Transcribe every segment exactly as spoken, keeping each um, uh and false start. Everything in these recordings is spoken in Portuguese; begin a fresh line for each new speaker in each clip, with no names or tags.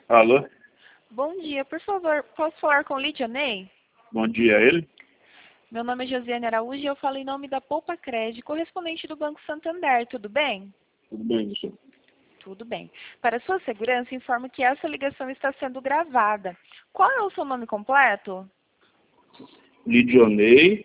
Alô?
Bom dia, por favor, posso falar com Lidionei?
Bom dia, é ele?
Meu nome é Josiane Araújo e eu falo em nome da Poupa Cred, correspondente do Banco Santander, tudo bem?
Tudo bem, senhor?
Tudo bem. Para sua segurança, informo que essa ligação está sendo gravada. Qual é o seu nome completo?
Lidionei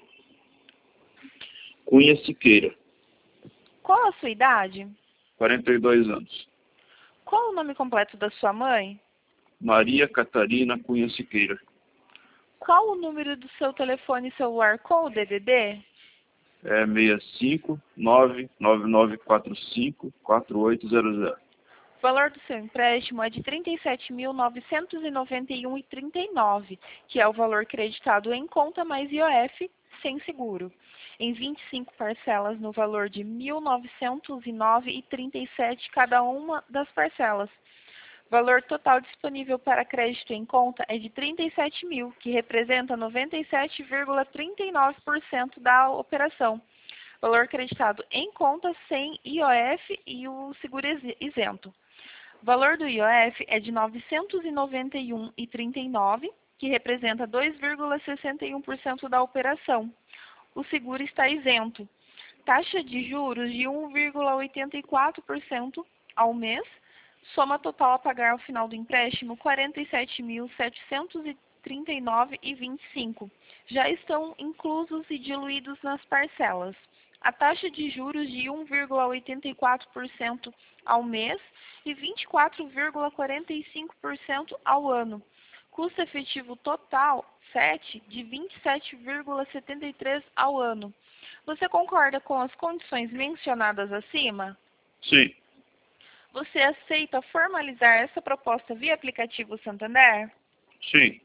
Cunha Siqueira,
Qual a sua idade?
quarenta e dois anos.
Qual o nome completo da sua mãe?
Maria Catarina Cunha Siqueira.
Qual o número do seu telefone celular com o D D D?
É seis cinco nove nove nove quatro cinco quatro oito zero zero.
O valor do seu empréstimo é de trinta e sete mil novecentos e noventa e um reais e trinta e nove centavos, que é o valor creditado em conta mais I O F sem seguro, em vinte e cinco parcelas no valor de mil novecentos e nove reais e trinta e sete centavos cada uma das parcelas. O valor total disponível para crédito em conta é de trinta e sete mil, que representa noventa e sete vírgula trinta e nove por cento da operação. Valor creditado em conta sem I O F e o seguro isento. O valor do I O F é de novecentos e noventa e um reais e trinta e nove centavos, que representa dois vírgula sessenta e um por cento da operação. O seguro está isento. Taxa de juros de um vírgula oitenta e quatro por cento ao mês. Soma total a pagar ao final do empréstimo, quarenta e sete mil setecentos e trinta e nove reais e vinte e cinco centavos. Já estão inclusos e diluídos nas parcelas. A taxa de juros de um vírgula oitenta e quatro por cento ao mês e vinte e quatro vírgula quarenta e cinco por cento ao ano. Custo efetivo total, sete, de vinte e sete vírgula setenta e três por cento ao ano. Você concorda com as condições mencionadas acima?
Sim.
Você aceita formalizar essa proposta via aplicativo Santander?
Sim.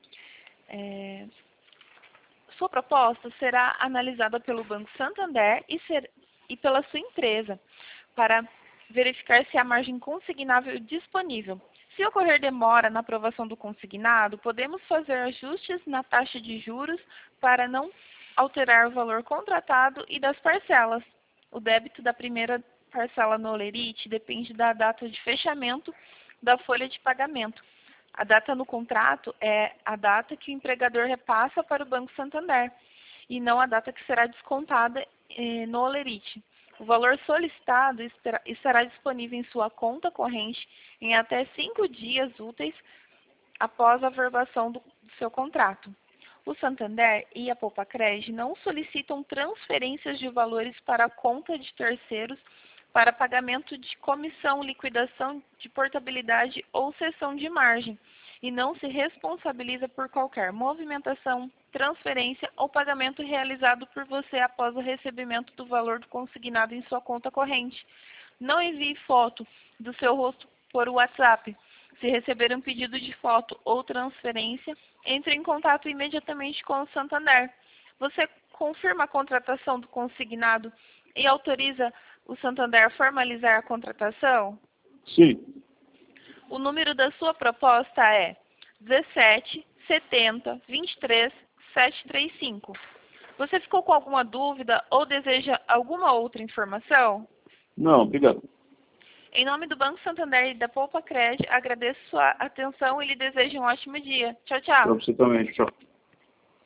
É... Sua proposta será analisada pelo Banco Santander e, ser... e pela sua empresa para verificar se há margem consignável disponível. Se ocorrer demora na aprovação do consignado, podemos fazer ajustes na taxa de juros para não alterar o valor contratado e das parcelas. O débito da primeira parcela no Olerite depende da data de fechamento da folha de pagamento. A data no contrato é a data que o empregador repassa para o Banco Santander e não a data que será descontada eh, no Olerite. O valor solicitado estará disponível em sua conta corrente em até cinco dias úteis após a verbação do, do seu contrato. O Santander e a Poupa Cred não solicitam transferências de valores para a conta de terceiros para pagamento de comissão, liquidação de portabilidade ou cessão de margem, e não se responsabiliza por qualquer movimentação, transferência ou pagamento realizado por você após o recebimento do valor consignado em sua conta corrente. Não envie foto do seu rosto por WhatsApp. Se receber um pedido de foto ou transferência, entre em contato imediatamente com o Santander. Você confirma a contratação do consignado e autoriza o Santander a formalizar a contratação?
Sim.
O número da sua proposta é dezessete, setenta, vinte e três, setecentos e trinta e cinco. Você ficou com alguma dúvida ou deseja alguma outra informação?
Não, obrigado.
Em nome do Banco Santander e da Poupa Cred, agradeço sua atenção e lhe desejo um ótimo dia. Tchau, tchau.
Para você também, tchau.